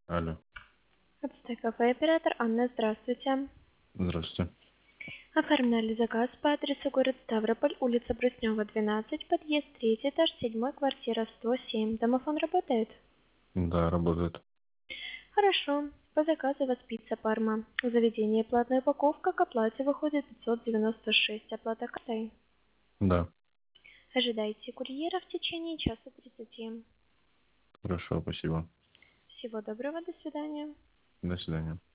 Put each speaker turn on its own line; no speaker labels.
Алло,
Отстой кафе, оператор Анна, здравствуйте.
здравствуйте.
Оформляли заказ по адресу город Ставрополь, улица Бруснева, 12, подъезд 3, этаж 7, квартира 107. Домофон работает?
Да, работает.
Хорошо. По заказу у вас пицца Парма. В заведении платная упаковка, к оплате выходит 596, оплата картой.
Да,
Ожидайте курьера в течение часа 30.
хорошо, спасибо.
Всего доброго, до свидания.
До свидания.